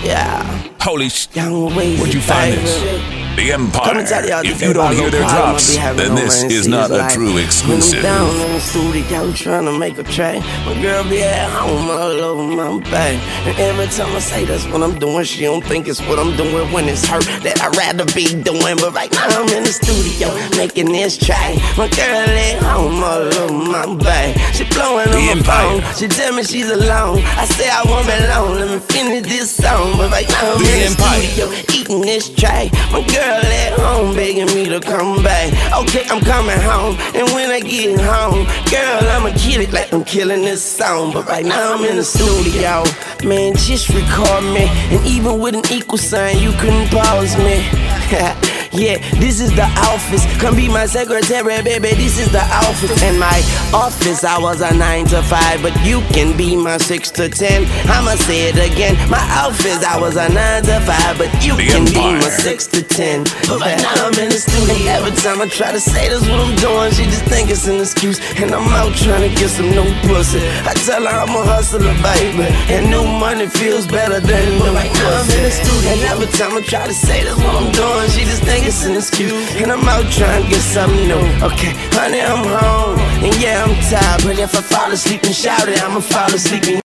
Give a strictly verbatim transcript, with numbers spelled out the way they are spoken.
Yeah. Holy sh! Young Weezy, Where'd you find baby. this? The Empire. Come and tell y'all If this you don't about hear no their problem I drops, be having then on this my is N C. not It's a like, true exclusive. When I'm down in the studio trying to make a track, my girl be at home all over my back. And every time I say that's what I'm doing, she don't think it's what I'm doing when it's her that I'd rather be doing. But right now I'm in the studio making this track. My girl at home all over my back. She blowing on my phone, she tell me she's alone. I say I won't be alone, let me finish this song. But right now I'm The in the Empire. studio eating this track. My girl at home begging me to come back. Okay, I'm coming home, and when I get home, girl, I'ma kill it like I'm killing this song. But right now I'm in the studio, man, just record me. And even with an equal sign, you couldn't pause me. Yeah, this is the office. Come be my secretary, baby, this is the office. In my office, I was a nine to five, but you can be my six to ten. I'ma say it again. My office, I was a nine to five, but you The can Empire. be my six to ten. But right now I'm in the studio. Every time I try to say that's what I'm doing, she just think it's an excuse. And I'm out trying to get some new pussy. I tell her I'm a hustler, baby, and new money feels better than new right now I'm in the studio. And every time I try to say that's what I'm doing, she just think it's an excuse. And I'm out trying to get something new. Okay, honey, I'm home, and yeah, I'm tired, but if I fall asleep and shout it, I'ma fall asleep and